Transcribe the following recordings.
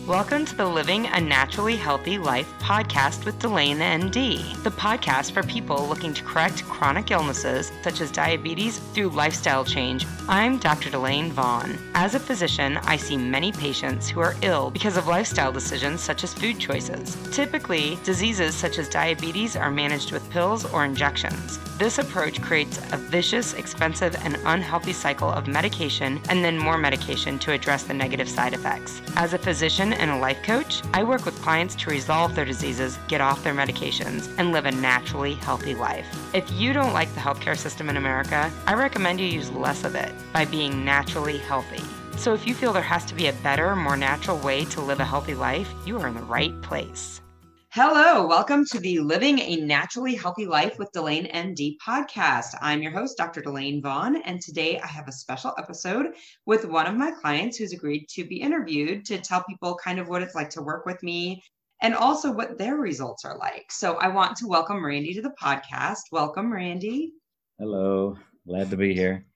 Welcome to the Living a Naturally Healthy Life podcast with Delane ND, the podcast for people looking to correct chronic illnesses such as diabetes through lifestyle change. I'm Dr. Delane Vaughn. As a physician, I see many patients who are ill because of lifestyle decisions such as food choices. Typically, diseases such as diabetes are managed with pills or injections. This approach creates a vicious, expensive, and unhealthy cycle of medication and then more medication to address the negative side effects. As a physician and a life coach, I work with clients to resolve their diseases, get off their medications, and live a naturally healthy life. If you don't like the healthcare system in America, I recommend you use less of it by being naturally healthy. So if you feel there has to be a better, more natural way to live a healthy life, you are in the right place. Hello, welcome to the Living a Naturally Healthy Life with Delane ND podcast. I'm your host, Dr. Delane Vaughn, and today I have a special episode with one of my clients who's agreed to be interviewed to tell people kind of what it's like to work with me and also what their results are like. So I want to welcome Randy to the podcast. Welcome, Randy. Hello, glad to be here.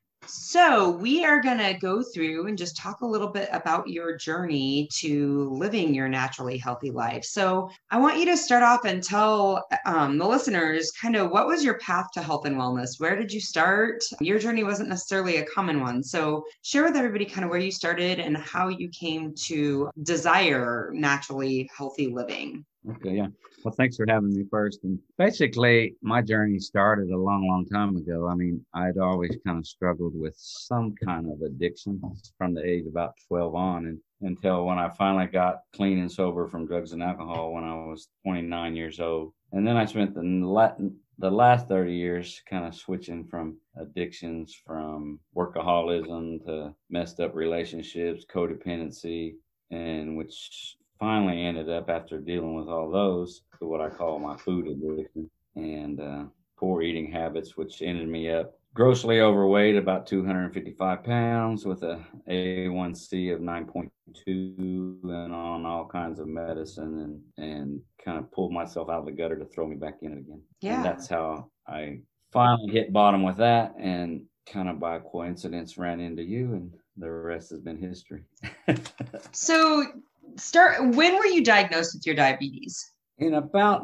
So we are going to go through and just talk a little bit about your journey to living your naturally healthy life. So I want you to start off and tell the listeners kind of what was your path to health and wellness? Where did you start? Your journey wasn't necessarily a common one. So share with everybody kind of where you started and how you came to desire naturally healthy living. Okay, yeah. Well, thanks for having me first. And basically, my journey started a long, long time ago. I mean, I'd always kind of struggled with some kind of addiction from the age of about 12 on and until when I finally got clean and sober from drugs and alcohol when I was 29 years old. And then I spent the last 30 years kind of switching from addictions, from workaholism to messed up relationships, codependency, and which finally ended up, after dealing with all those, to what I call my food addiction and poor eating habits, which ended me up grossly overweight, about 255 pounds, with a A1C of 9.2 and on all kinds of medicine, and kind of pulled myself out of the gutter to throw me back in it again. Yeah. And that's how I finally hit bottom with that, and kind of by coincidence ran into you, and the rest has been history. So when were you diagnosed with your diabetes? In about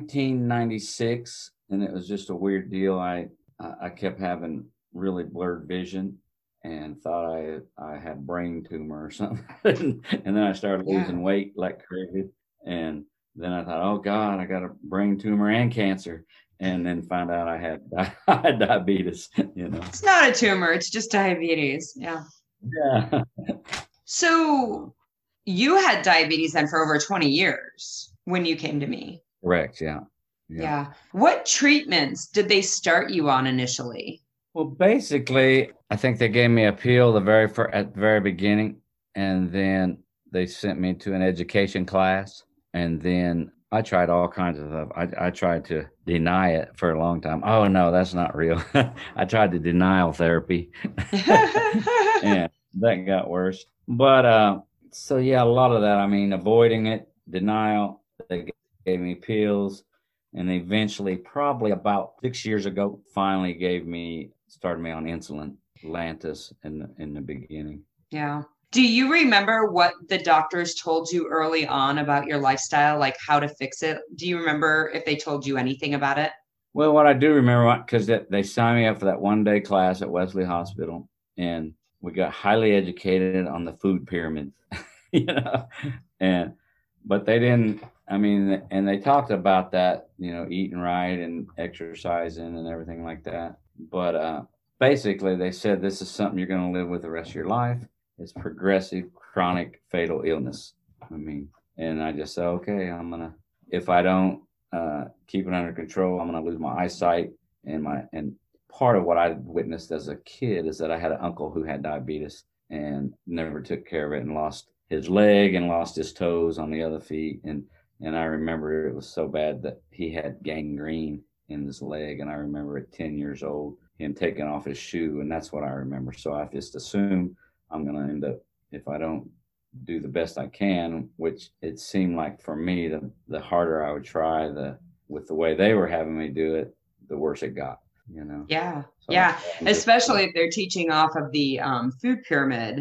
1996, and it was just a weird deal. I kept having really blurred vision and thought I had brain tumor or something. And then I started losing weight like crazy. And then I thought, oh God, I got a brain tumor and cancer. And then found out I had diabetes, you know. It's not a tumor, it's just diabetes. Yeah. Yeah. So you had diabetes then for over 20 years when you came to me. Correct. Yeah. What treatments did they start you on initially? Well, basically, I think they gave me a pill at the very beginning, and then they sent me to an education class, and then I tried all kinds of stuff. I tried to deny it for a long time. Oh no, that's not real. I tried the denial therapy, and that got worse. But so yeah, a lot of that. I mean, avoiding it, denial. They gave me pills. And eventually, probably about 6 years ago, finally started me on insulin, Lantus in the beginning. Yeah. Do you remember what the doctors told you early on about your lifestyle, like how to fix it? Do you remember if they told you anything about it? Well, what I do remember, because they signed me up for that one-day class at Wesley Hospital, and we got highly educated on the food pyramid, you know, but they didn't. I mean, and they talked about that, you know, eating right and exercising and everything like that. But basically, they said this is something you're going to live with the rest of your life. It's progressive, chronic, fatal illness. I mean, and I just said, okay, if I don't keep it under control, I'm going to lose my eyesight. And part of what I witnessed as a kid is that I had an uncle who had diabetes and never took care of it, and lost his leg and lost his toes on the other feet. And I remember it was so bad that he had gangrene in his leg. And I remember at 10 years old, him taking off his shoe. And that's what I remember. So I just assume I'm going to end up, if I don't do the best I can, which it seemed like for me, the harder I would try, with the way they were having me do it, the worse it got, you know? Yeah. So yeah. Especially if they're teaching off of the food pyramid.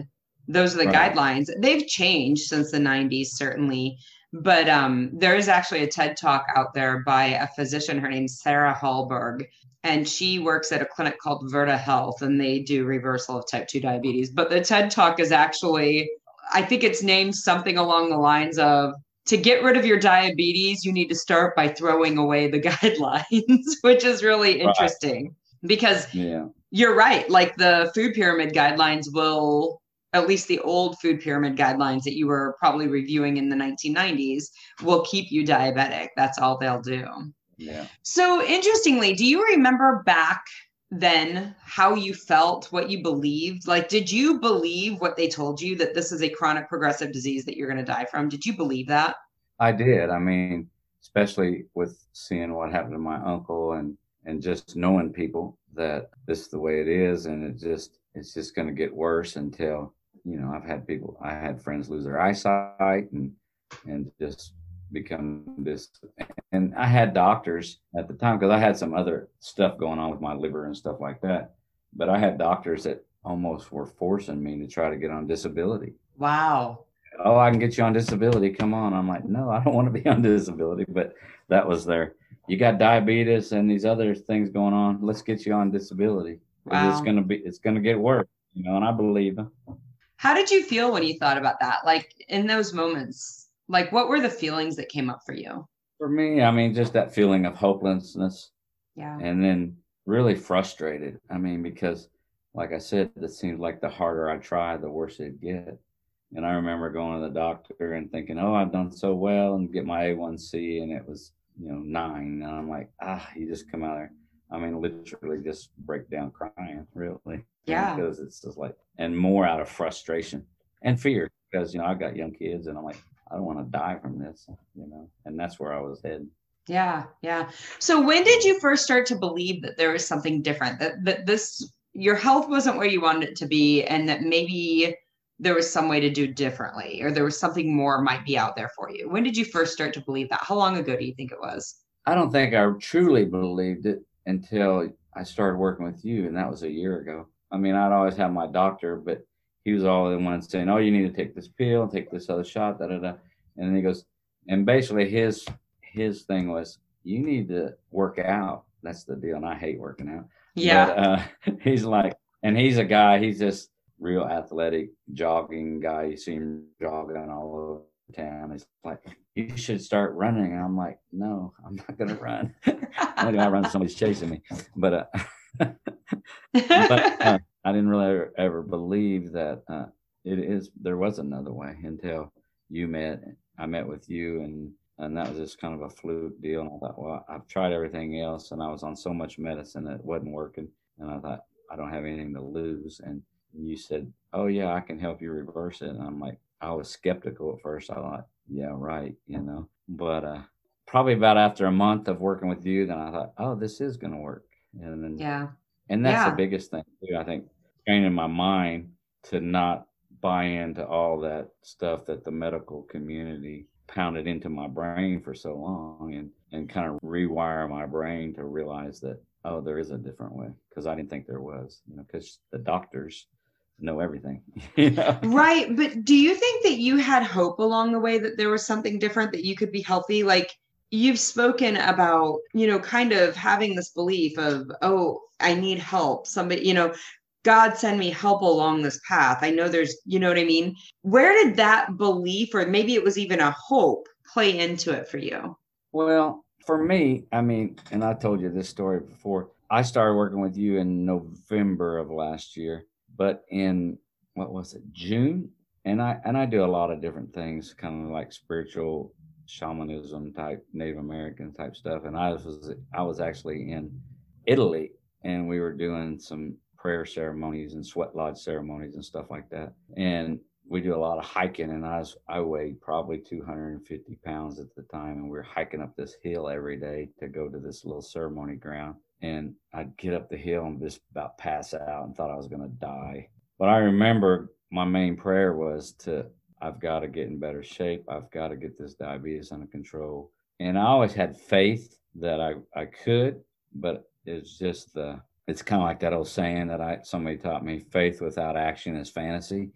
those are the Right. guidelines. They've changed since the 90s, certainly. But there is actually a TED Talk out there by a physician. Her name's Sarah Hallberg, and she works at a clinic called Virta Health, and they do reversal of type 2 diabetes. But the TED Talk is actually, I think it's named something along the lines of, to get rid of your diabetes, you need to start by throwing away the guidelines, which is really Right. interesting because Yeah. you're right. Like the food pyramid guidelines will, at least the old food pyramid guidelines that you were probably reviewing in the 1990s, will keep you diabetic. That's all they'll do. Yeah. So interestingly, do you remember back then how you felt, what you believed? Like, did you believe what they told you, that this is a chronic progressive disease that you're going to die from? Did you believe that? I did. I mean, especially with seeing what happened to my uncle and just knowing people that this is the way it is, and it's just going to get worse until, I had friends lose their eyesight and just become this. And I had doctors at the time because I had some other stuff going on with my liver and stuff like that. But I had doctors that almost were forcing me to try to get on disability. Wow. Oh, I can get you on disability. Come on. I'm like, no, I don't want to be on disability. But that was you got diabetes and these other things going on. Let's get you on disability because Wow. it's going to get worse, and I believe them. How did you feel when you thought about that? Like in those moments, like what were the feelings that came up for you? For me, I mean, just that feeling of hopelessness Yeah. and then really frustrated. I mean, because like I said, it seems like the harder I try, the worse it get. And I remember going to the doctor and thinking, oh, I've done so well, and get my A1C, and it was, 9. And I'm like, you just come out there. I mean, literally just break down crying, really. Yeah. Because it's just like, and more out of frustration and fear because, I've got young kids and I'm like, I don't want to die from this, and that's where I was headed. Yeah. Yeah. So when did you first start to believe that there was something different, that this, your health wasn't where you wanted it to be, and that maybe there was some way to do differently, or there was something more might be out there for you? When did you first start to believe that? How long ago do you think it was? I don't think I truly believed it until I started working with you, and that was a year ago. I mean, I'd always have my doctor, but he was all the one saying, "Oh, you need to take this pill, take this other shot, da da da." And then he goes, and basically his thing was, "You need to work out." That's the deal, and I hate working out. But Yeah. he's like, and he's a guy. He's just real athletic, jogging guy. You see him jogging all over town. He's like, you should start running. And I'm like, no, I'm not going to run. Only do I run, somebody's chasing me. But I didn't really ever believe that there was another way until you met. I met with you, and that was just kind of a fluke deal. And I thought, well, I've tried everything else, and I was on so much medicine that it wasn't working. And I thought, I don't have anything to lose. And you said, oh yeah, I can help you reverse it. And I'm like, I was skeptical at first. I thought, yeah, right, But probably about after a month of working with you, then I thought, oh, this is going to work. And then, Yeah. and that's the Yeah. biggest thing too. I think training my mind to not buy into all that stuff that the medical community pounded into my brain for so long, and kind of rewire my brain to realize that, oh, there is a different way, because I didn't think there was, because the doctors know everything. Right. But do you think that you had hope along the way, that there was something different, that you could be healthy? Like you've spoken about, kind of having this belief of, oh, I need help. Somebody, God send me help along this path. I know there's, you know what I mean? Where did that belief, or maybe it was even a hope, play into it for you? Well, for me, I mean, and I told you this story before. I started working with you in November of last year, but in what was it, June? And I do a lot of different things, kind of like spiritual shamanism type, Native American type stuff. And I was actually in Italy, and we were doing some prayer ceremonies and sweat lodge ceremonies and stuff like that. And we do a lot of hiking, and I weighed probably 250 pounds at the time, and we were hiking up this hill every day to go to this little ceremony ground. And I'd get up the hill and just about pass out and thought I was going to die. But I remember my main prayer was I've got to get in better shape. I've got to get this diabetes under control. And I always had faith that I could, but it's kind of like that old saying that somebody taught me: faith without action is fantasy.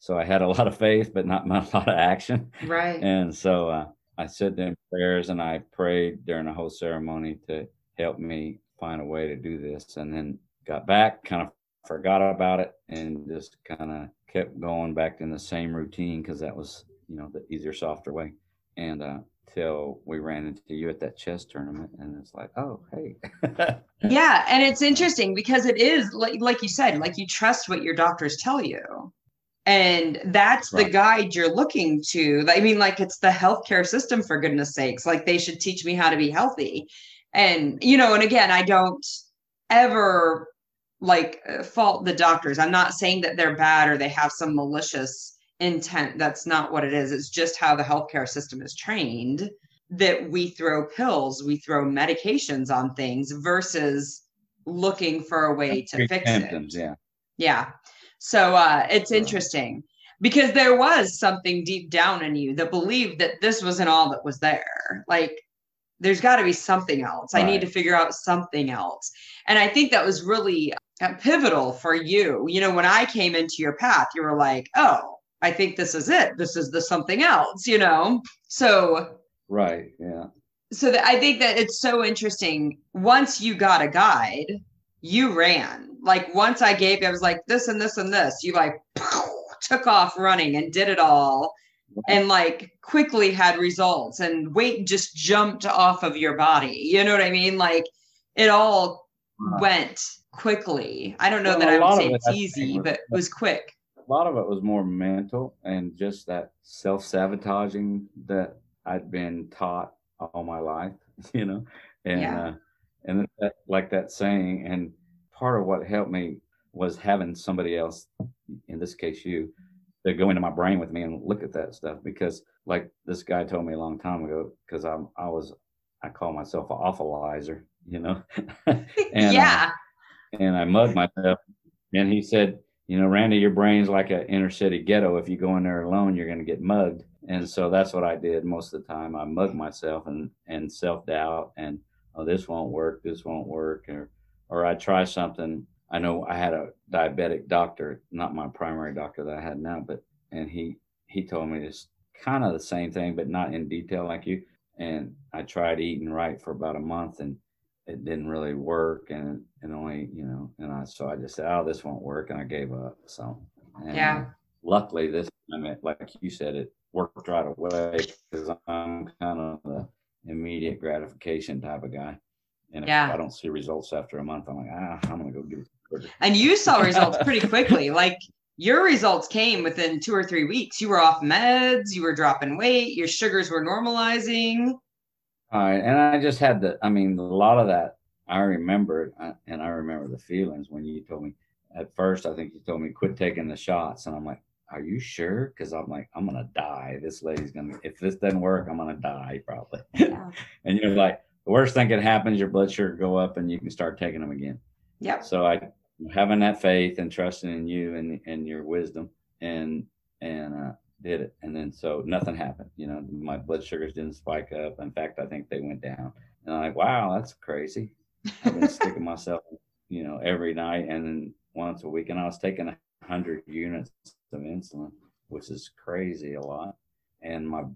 So I had a lot of faith, but not a lot of action. Right. And so I said them prayers and I prayed during the whole ceremony to help me find a way to do this. And then got back, kind of forgot about it, and just kind of kept going back in the same routine because that was, the easier, softer way. And till we ran into you at that chess tournament, and it's like, oh, hey. Yeah, and it's interesting because it is like you said, like you trust what your doctors tell you. And that's the Right. guide you're looking to. I mean, like it's the healthcare system, for goodness sakes. Like they should teach me how to be healthy. And, and again, I don't ever fault the doctors. I'm not saying that they're bad or they have some malicious intent. That's not what it is. It's just how the healthcare system is trained, that we throw pills, we throw medications on things versus looking for a way to fix Symptoms, it. yeah. Yeah. So it's interesting because there was something deep down in you that believed that this wasn't all that was there. Like there's got to be something else. I need to figure out something else. And I think that was really pivotal for you. When I came into your path, you were like, oh, I think this is it. This is the something else, So right, yeah. So I think that it's so interesting. Once you got a guide, you ran. Like once I gave you, I was like this and this and this. You like took off running and did it all, and like quickly had results, and weight just jumped off of your body. You know what I mean? Like it all went quickly. I don't know that I would say it's easy, but it was quick. A lot of it was more mental and just that self-sabotaging that I'd been taught all my life, and and like that saying, and part of what helped me was having somebody else, in this case you, to go into my brain with me and look at that stuff, because like this guy told me a long time ago, because I call myself an awfulizer, and yeah. And I mugged myself, and he said, Randy, your brain's like an inner city ghetto. If you go in there alone, you're going to get mugged. And so that's what I did most of the time. I mugged myself and self-doubt and, oh, this won't work, or I try something. I know I had a diabetic doctor, not my primary doctor that I had now, and he told me this kind of the same thing, but not in detail like you. And I tried eating right for about a month, and it didn't really work, and only, so I just said, oh, this won't work, and I gave up. So, and luckily this time, like you said, it worked right away, because I'm kind of the immediate gratification type of guy. And if I don't see results after a month, I'm like, I'm going to go get it. And you saw results pretty quickly. Like your results came within 2 or 3 weeks. You were off meds, you were dropping weight, your sugars were normalizing. All right. And I just had a lot of that I remember, and I remember the feelings when you told me at first. I think you told me quit taking the shots, and I'm like, are you sure? Because I'm like, I'm gonna die. This lady's gonna, if this doesn't work, I'm gonna die probably. Yeah. And you're like, the worst thing that happens is your blood sugar go up, and you can start taking them again. Yeah. So I having that faith and trusting in you and your wisdom, and did it. And then so nothing happened. My blood sugars didn't spike up. In fact, I think they went down. And I'm like, wow, that's crazy. I've been sticking myself, every night and then once a week. And I was taking 100 units of insulin, which is crazy a lot. And my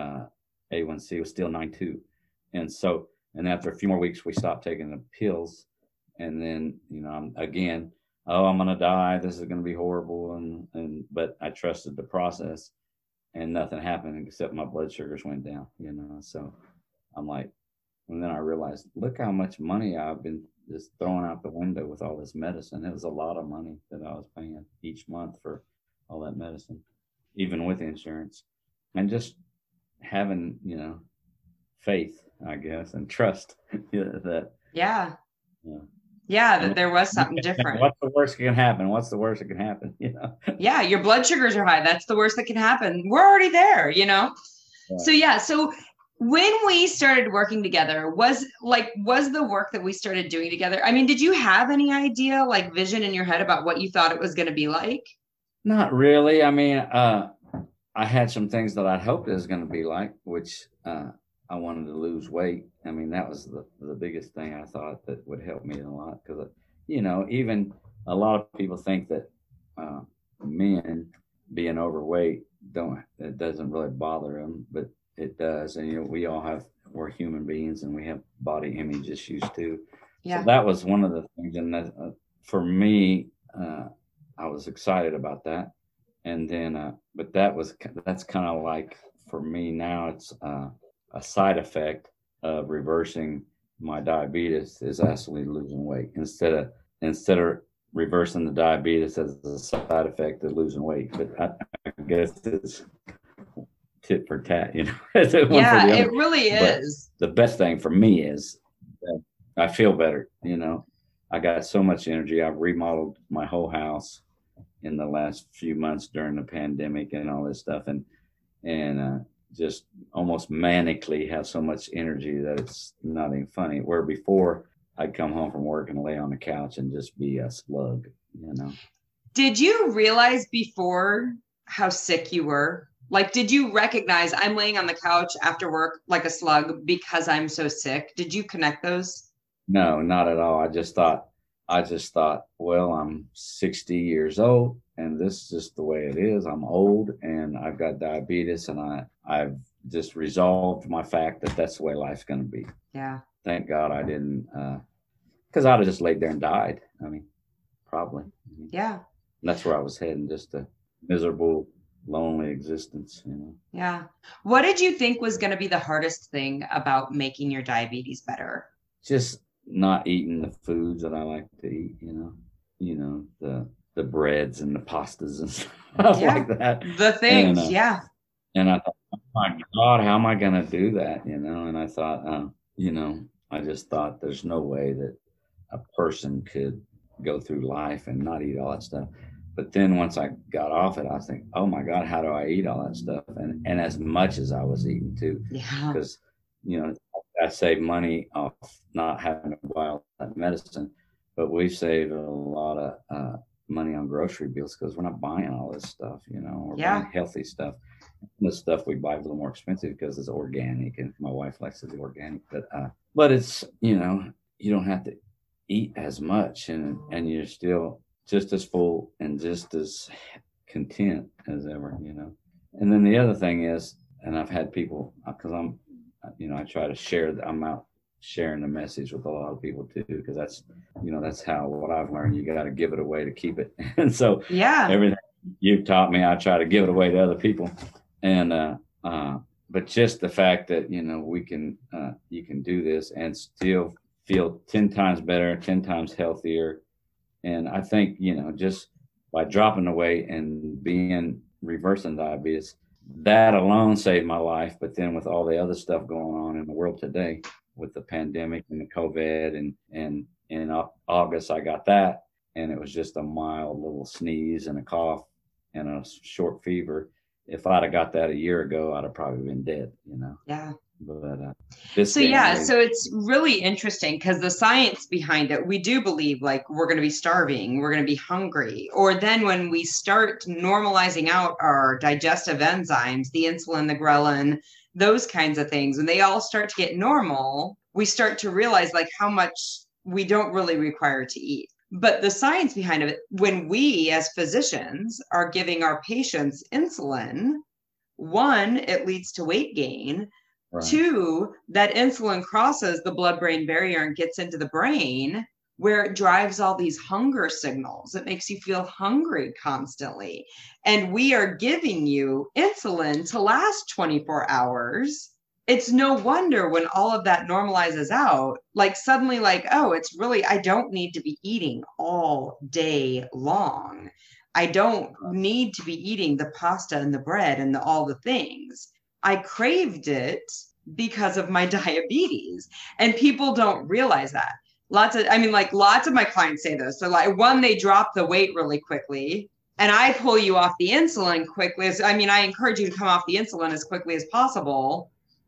A1C was still 9.2. And after a few more weeks, we stopped taking the pills. And then, I'm again, I'm going to die. This is going to be horrible. But I trusted the process, and nothing happened except my blood sugars went down, So I'm like, and then I realized, look how much money I've been just throwing out the window with all this medicine. It was a lot of money that I was paying each month for all that medicine, even with insurance, and just having, faith, I guess, and trust that. Yeah. That there was something different. What's the worst that can happen? What's the worst that can happen? Yeah, your blood sugars are high. That's the worst that can happen. We're already there, Yeah. So when we started working together, was the work that we started doing together, did you have any idea, like vision in your head about what you thought it was going to be like? Not really. I had some things that I hoped it was going to be like, which I wanted to lose weight. That was the biggest thing I thought that would help me a lot, because, even a lot of people think that men being overweight, it doesn't really bother them, but it does. And, you know, we're human beings and we have body image issues too. So that was one of the things. And that, for me, I was excited about that. And then, but that's kind of like, for me now, it's a side effect of reversing my diabetes is actually losing weight instead of reversing the diabetes as a side effect of losing weight. But I guess it's tit for tat, you know. Yeah, it really is. But the best thing for me is that I feel better, you know. I got so much energy. I've remodeled my whole house in the last few months during the pandemic and all this stuff, and just almost manically have so much energy that it's not even funny. Where before I'd come home from work and lay on the couch and just be a slug, you know. Did you realize before how sick you were? Like, did you recognize I'm laying on the couch after work like a slug because I'm so sick? Did you connect those? No, not at all. I just thought, well, I'm 60 years old and this is just the way it is. I'm old and I've got diabetes, and I've just resolved my fact that that's the way life's going to be. Yeah. Thank God I didn't, because I'd have just laid there and died. I mean, probably. Yeah. And that's where I was heading, just a miserable, lonely existence, you know. Yeah. What did you think was going to be the hardest thing about making your diabetes better? Just not eating the foods that I like to eat, you know, the breads and the pastas and stuff like that. The things, and, And I thought, oh my God, how am I going to do that? You know, and I thought, you know, I just thought there's no way that a person could go through life and not eat all that stuff. But then once I got off it, I think, oh my God, how do I eat all that stuff? And as much as I was eating too, because, you know, I saved money off not having to buy all that medicine, but we saved a lot of money on grocery bills because we're not buying all this stuff, you know, we're buying healthy stuff. The stuff we buy is a little more expensive because it's organic, and my wife likes it organic, but it's, you know, you don't have to eat as much, and you're still just as full and just as content as ever, you know. And then the other thing is, and I've had people, because I'm, you know, I try to share, I'm out sharing the message with a lot of people too, because that's, you know, that's how, what I've learned, you got to give it away to keep it. And so everything you've taught me, I try to give it away to other people. And, but just the fact that, you know, you can do this and still feel 10 times better, 10 times healthier. And I think, you know, just by dropping the weight and reversing diabetes, that alone saved my life. But then with all the other stuff going on in the world today, with the pandemic and the COVID, and in August, I got that. And it was just a mild little sneeze and a cough and a short fever. If I'd have got that a year ago, I'd have probably been dead, you know? Yeah. But so it's really interesting because the science behind it, we do believe like we're going to be starving, we're going to be hungry, or then when we start normalizing out our digestive enzymes, the insulin, the ghrelin, those kinds of things, when they all start to get normal, we start to realize like how much we don't really require to eat. But the science behind it, when we as physicians are giving our patients insulin, one, it leads to weight gain. Right. Two, that insulin crosses the blood-brain barrier and gets into the brain, where it drives all these hunger signals. It makes you feel hungry constantly. And we are giving you insulin to last 24 hours. It's no wonder when all of that normalizes out, like suddenly like, oh, it's really, I don't need to be eating all day long. I don't need to be eating the pasta and the bread and all the things. I craved it because of my diabetes, and people don't realize that. Lots of my clients say this. So like, one, they drop the weight really quickly, and I pull you off the insulin quickly. I encourage you to come off the insulin as quickly as possible,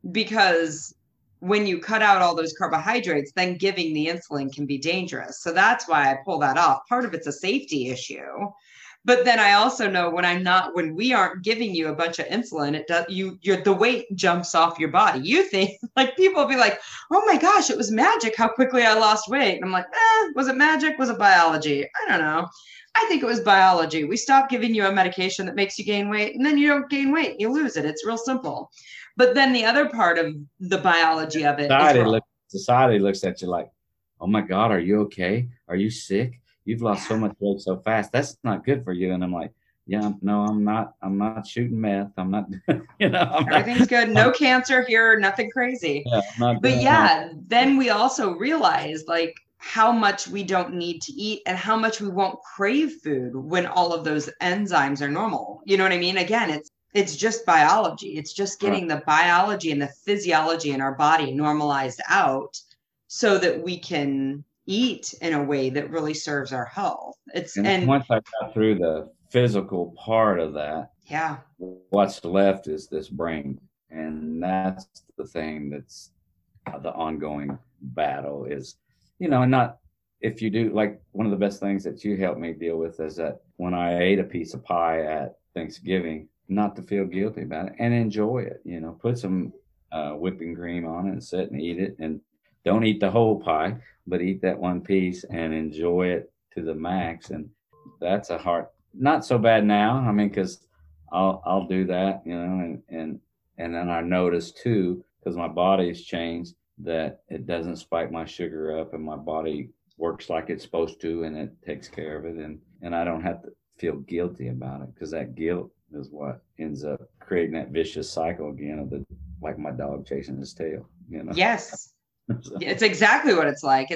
because when you cut out all those carbohydrates, then giving the insulin can be dangerous. So that's why I pull that off. Part of it's a safety issue. But then I also know when we aren't giving you a bunch of insulin, the weight jumps off your body. You think, like, people will be like, oh my gosh, it was magic how quickly I lost weight. And I'm like, was it magic? Was it biology? I don't know. I think it was biology. We stopped giving you a medication that makes you gain weight, and then you don't gain weight, you lose it. It's real simple. But then the other part of the biology of it is society looks at you like, oh my God, are you okay? Are you sick? You've lost so much weight so fast. That's not good for you. And I'm like, yeah, no, I'm not shooting meth. I'm not, everything's good. No cancer here, nothing crazy. Yeah, but then we also realize like how much we don't need to eat and how much we won't crave food when all of those enzymes are normal. You know what I mean? Again, it's just biology. It's just getting the biology and the physiology in our body normalized out so that we can eat in a way that really serves our health. And once I got through the physical part of that, what's left is this brain. And that's the thing that's the ongoing battle is, not if you do, like one of the best things that you helped me deal with is that when I ate a piece of pie at Thanksgiving, not to feel guilty about it and enjoy it, put some whipping cream on it and sit and eat it, and don't eat the whole pie, but eat that one piece and enjoy it to the max. And that's not so bad now. I mean, because I'll do that, and then I notice too, because my body's changed, that it doesn't spike my sugar up, and my body works like it's supposed to, and it takes care of it, and I don't have to feel guilty about it, because that guilt is what ends up creating that vicious cycle again of like my dog chasing his tail. Yes. So. It's exactly what it's like.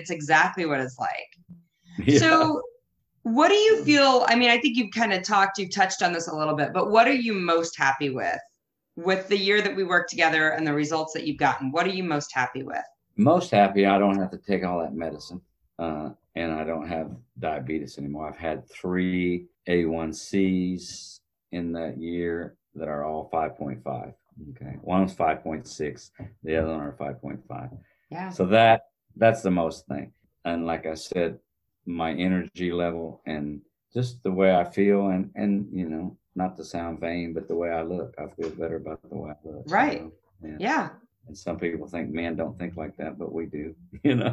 Yeah. So what do you feel? I mean, I think you've touched on this a little bit, but what are you most happy with the year that we worked together and the results that you've gotten? What are you most happy with? Most happy I don't have to take all that medicine, and I don't have diabetes anymore. I've had 3 A1Cs in that year that are all 5.5. Okay, one's 5.6, the other one are 5.5. Yeah. So that's the most thing. And like I said, my energy level and just the way I feel, and not to sound vain, but the way I look, I feel better about the way I look. Right. Yeah. And some people think men don't think like that, but we do, Yeah.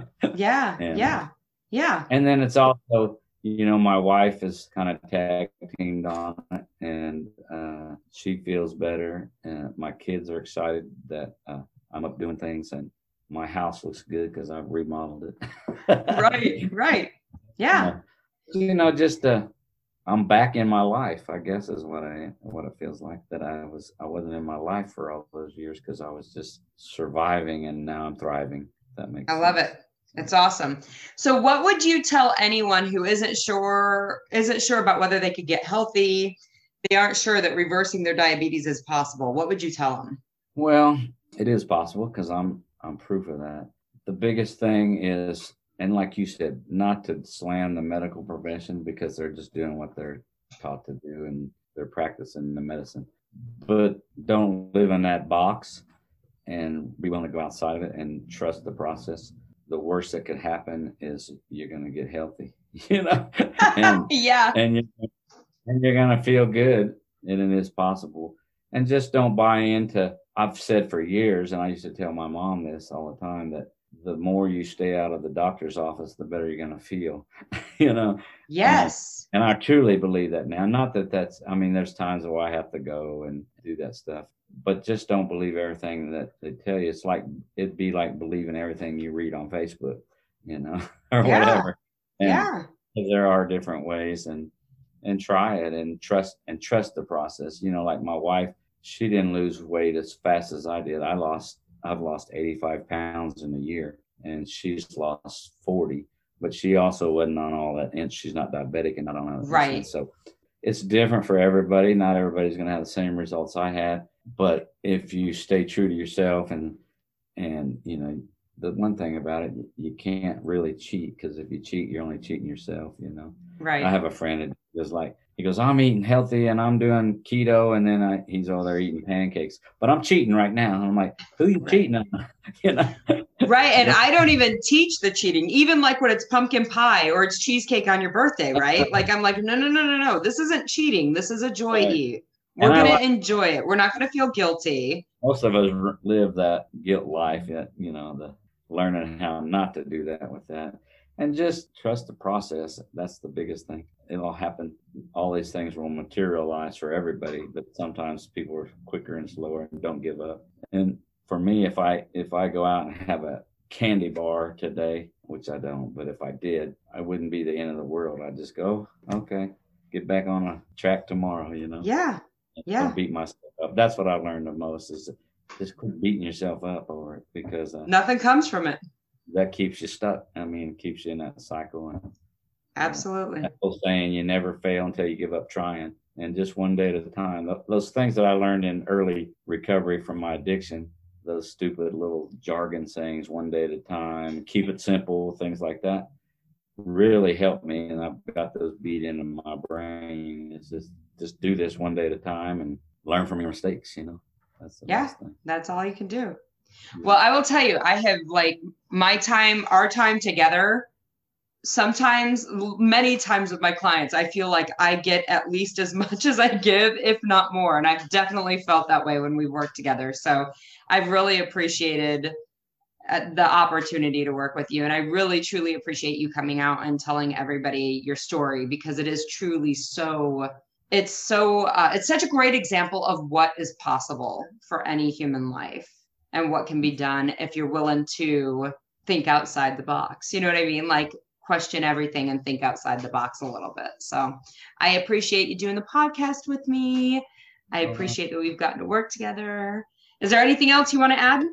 Yeah. And then it's also, my wife is kind of tag teamed on it, and she feels better. And my kids are excited that I'm up doing things, and my house looks good because I've remodeled it. Right. Yeah. Just I'm back in my life, I guess, is what it feels like, that I wasn't in my life for all those years because I was just surviving, and now I'm thriving. That makes sense. I love it. It's awesome. So what would you tell anyone who isn't sure about whether they could get healthy? They aren't sure that reversing their diabetes is possible. What would you tell them? Well, it is possible because I'm proof of that. The biggest thing is, and like you said, not to slam the medical profession because they're just doing what they're taught to do and they're practicing the medicine. But don't live in that box and be willing to go outside of it and trust the process. The worst that could happen is you're going to get healthy, and, yeah. And you're going to feel good, and it is possible. And just don't buy into, I've said for years, and I used to tell my mom this all the time, that the more you stay out of the doctor's office, the better you're going to feel, Yes. And I truly believe that now. Not that there's times where I have to go and do that stuff, but just don't believe everything that they tell you. It'd be like believing everything you read on Facebook, or whatever. And there are different ways, and try it and trust the process. Like my wife, she didn't lose weight as fast as I did. I've lost 85 pounds in a year, and she's lost 40, but she also wasn't on all that, and she's not diabetic and not on all that. Right. So it's different for everybody. Not everybody's going to have the same results I had, but if you stay true to yourself and the one thing about it, you can't really cheat, because if you cheat, you're only cheating yourself, Right. I have a friend that he goes, I'm eating healthy and I'm doing keto, and then he's over there eating pancakes, but I'm cheating right now. And I'm like, who are you cheating on? Right. And I don't even teach the cheating, even like when it's pumpkin pie or it's cheesecake on your birthday, right? Like, I'm like, no. This isn't cheating. This is a joy eat. We're going to enjoy it. We're not going to feel guilty. Most of us live that guilt life, the learning how not to do that with that. And just trust the process. That's the biggest thing. It'll happen. All these things will materialize for everybody, but sometimes people are quicker and slower and don't give up. And for me, if I go out and have a candy bar today, which I don't, but if I did, I wouldn't be the end of the world. I'd just go, okay, get back on a track tomorrow, Yeah. Yeah. Don't beat myself up. That's what I learned the most, is just quit beating yourself up over it, because nothing comes from it. That keeps you stuck. I mean, keeps you in that cycle. And, absolutely. That whole saying, you never fail until you give up trying, and just one day at a time. Those things that I learned in early recovery from my addiction, those stupid little jargon sayings, one day at a time, keep it simple, things like that, really helped me. And I've got those beat into my brain. It's just do this one day at a time and learn from your mistakes, That's the best thing. That's all you can do. Well, I will tell you, I have our time together, sometimes, many times with my clients, I feel like I get at least as much as I give, if not more. And I've definitely felt that way when we work together. So I've really appreciated the opportunity to work with you. And I really, truly appreciate you coming out and telling everybody your story, because it is truly it's such a great example of what is possible for any human life and what can be done if you're willing to think outside the box. You know what I mean? Like, question everything and think outside the box a little bit. So I appreciate you doing the podcast with me. I appreciate that we've gotten to work together. Is there anything else you want to add?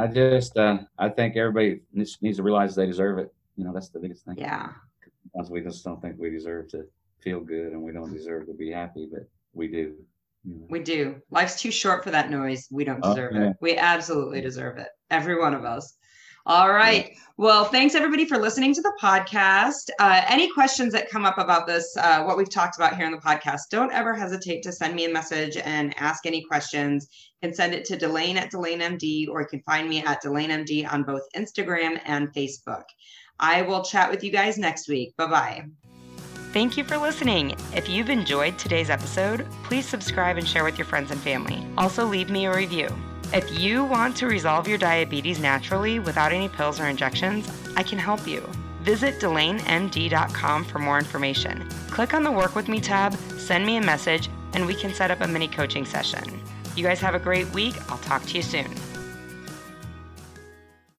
I think everybody needs to realize they deserve it. That's the biggest thing. Yeah. Sometimes we just don't think we deserve to feel good, and we don't deserve to be happy, but we do. We do. Life's too short for that noise. We don't deserve it. We absolutely deserve it. Every one of us. All right. Yeah. Well, thanks everybody for listening to the podcast. Any questions that come up about this, what we've talked about here in the podcast, don't ever hesitate to send me a message and ask any questions. You can send it to Delane at DelaneMD, or you can find me at DelaneMD on both Instagram and Facebook. I will chat with you guys next week. Bye-bye. Thank you for listening. If you've enjoyed today's episode, please subscribe and share with your friends and family. Also, leave me a review. If you want to resolve your diabetes naturally without any pills or injections, I can help you. Visit DelaneMD.com for more information. Click on the Work With Me tab, send me a message, and we can set up a mini coaching session. You guys have a great week. I'll talk to you soon.